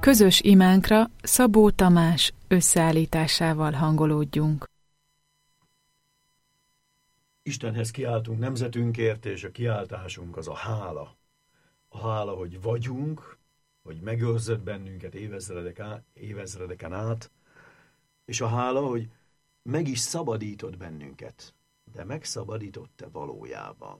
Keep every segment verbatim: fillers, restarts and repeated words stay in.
Közös imánkra Szabó Tamás összeállításával hangolódjunk. Istenhez kiáltunk nemzetünkért, és a kiáltásunk az a hála. A hála, hogy vagyunk, hogy megőrzött bennünket évezredek á, évezredeken át, és a hála, hogy meg is szabadított bennünket, de megszabadított-e valójában?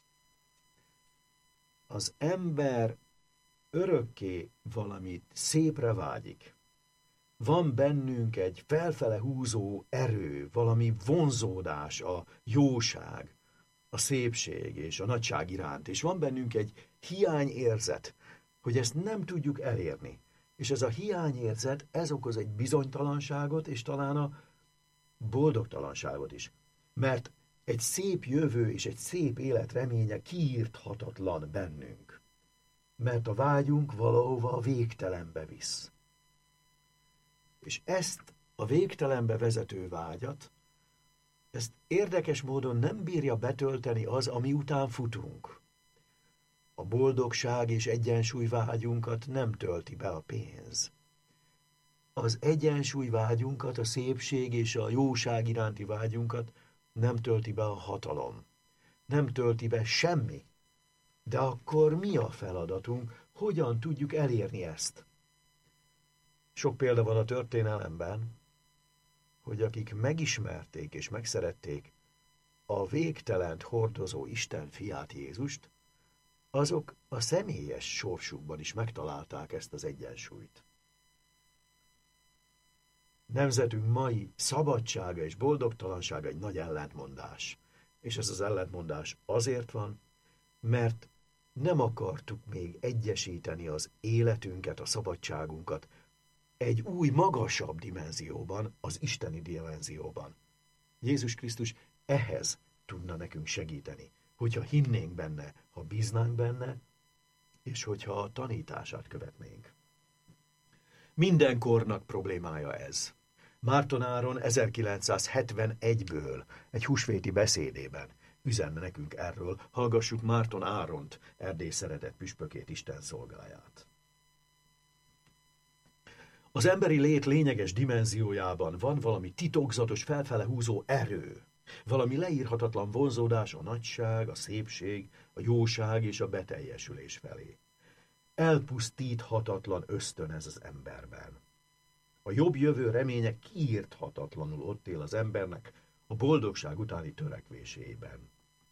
Az ember örökké valamit szépre vágyik. Van bennünk egy felfele húzó erő, valami vonzódás, a jóság, a szépség és a nagyság iránt, és van bennünk egy hiányérzet, hogy ezt nem tudjuk elérni. És ez a hiányérzet, ez okoz egy bizonytalanságot, és talán a boldogtalanságot is. Mert egy szép jövő és egy szép élet reménye kiírthatatlan bennünk. Mert a vágyunk valahova a végtelenbe visz. És ezt a végtelenbe vezető vágyat, ezt érdekes módon nem bírja betölteni az, ami után futunk. A boldogság és egyensúly vágyunkat nem tölti be a pénz. Az egyensúly vágyunkat, a szépség és a jóság iránti vágyunkat nem tölti be a hatalom. Nem tölti be semmi. De akkor mi a feladatunk? Hogyan tudjuk elérni ezt? Sok példa van a történelemben, hogy akik megismerték és megszerették a végtelent hordozó Isten fiát Jézust, azok a személyes sorsukban is megtalálták ezt az egyensúlyt. Nemzetünk mai szabadsága és boldogtalansága egy nagy ellentmondás. És ez az ellentmondás azért van, mert nem akartuk még egyesíteni az életünket, a szabadságunkat egy új, magasabb dimenzióban, az isteni dimenzióban. Jézus Krisztus ehhez tudna nekünk segíteni, hogyha hinnénk benne, ha bíznánk benne, és hogyha a tanítását követnénk. Minden kornak problémája ez. Márton Áron ezerkilencszázhetvenegyből egy húsvéti beszédében üzenne nekünk erről, hallgassuk Márton Áront, Erdély szeretett püspökét, Isten szolgáját. Az emberi lét lényeges dimenziójában van valami titokzatos, felfele húzó erő, valami leírhatatlan vonzódás a nagyság, a szépség, a jóság és a beteljesülés felé. Elpusztíthatatlan ösztön ez az emberben. A jobb jövő reménye kiírthatatlanul ott él az embernek a boldogság utáni törekvésében.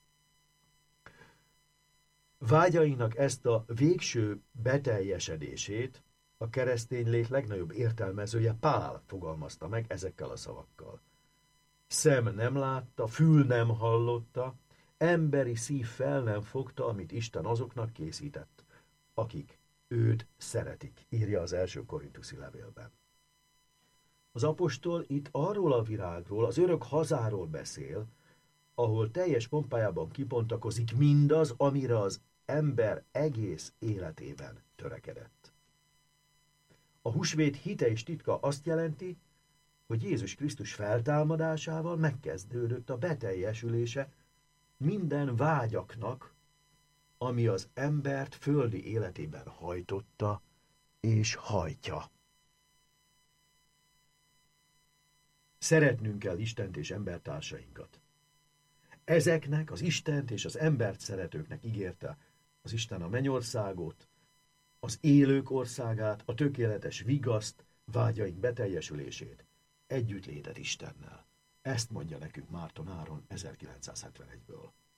Vágyainak ezt a végső beteljesedését a keresztény lét legnagyobb értelmezője Pál fogalmazta meg ezekkel a szavakkal. Szem nem látta, fül nem hallotta, emberi szív fel nem fogta, amit Isten azoknak készített, akik őt szeretik, írja az első korintuszi levélben. Az apostol itt arról a virágról, az örök hazáról beszél, ahol teljes pompájában kibontakozik mindaz, amire az ember egész életében törekedett. A húsvét hite és titka azt jelenti, hogy Jézus Krisztus feltámadásával megkezdődött a beteljesülése minden vágyaknak, ami az embert földi életében hajtotta és hajtja. Szeretnünk kell Istent és embertársainkat. Ezeknek, az Istent és az embert szeretőknek ígérte az Isten a mennyországot, az élők országát, a tökéletes vigaszt, vágyaink beteljesülését, együttlétet Istennel. Ezt mondja nekünk Márton Áron ezerkilencszázhetvenegyből.